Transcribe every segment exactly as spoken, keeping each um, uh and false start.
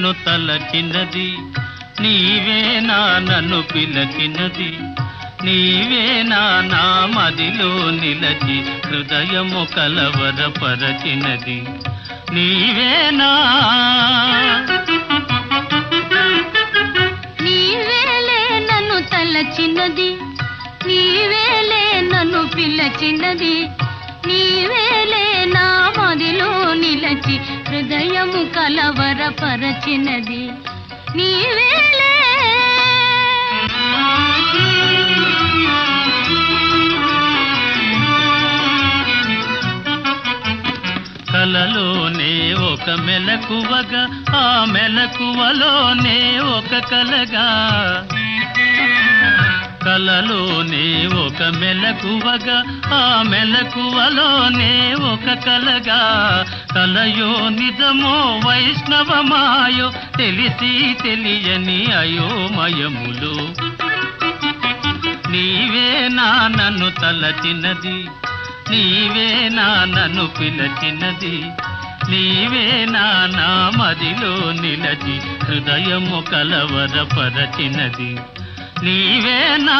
నన్ను తలచినది, నీవే నా నన్ను పిలచినది, నీవే నా నా మదిలో నిలచి హృదయము కలవరపరచినది, నీవేనా నీవేలే నన్ను తలచినది, నీవేలే నన్ను పిలచినది, నీవేలే నా మదిలో నిలచి హృదయము కలవరపరచినది, నీవేలే కలలోనే ఒక మెలకువగా, ఆ మెలకువలోనే ఒక కలగా, కలలోనే ఒక మెలకువగా, ఆ మెలకువలోనే ఒక కలగా, కలయో నిజమో వైష్ణవమాయో తెలిసి తెలియని అయోమయములు, నీవే నా నన్ను తలచినది, నీవే నా నన్ను పిలచినది, నీవే నా నా మదిలో నిలచి హృదయము కలవరపరచినది, నీవేనా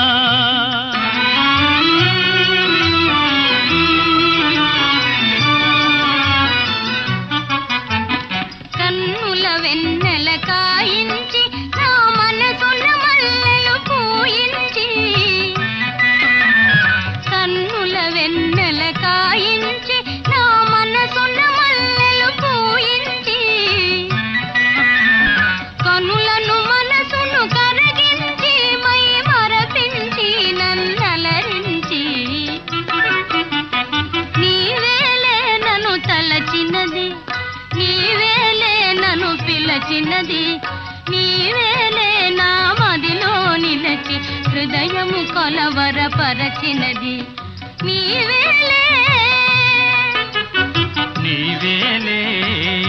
కన్నుల వెన్నెల కాయించి నా మనసున మల్లెలు పూయించి, కన్నుల వెన్నెల కాయించి నా మనసున మల్లెలు పూయించి, కనులను మనసును కరగించి మై మరపించి నన్నలరించి, నీవేలే నన్ను తలచినది, నీవేలే నన్ను పిలచినది, నీవేలే నా మదిలో నిలచి హృదయము కొలవరపరచినది, నీవేలే నీవేలే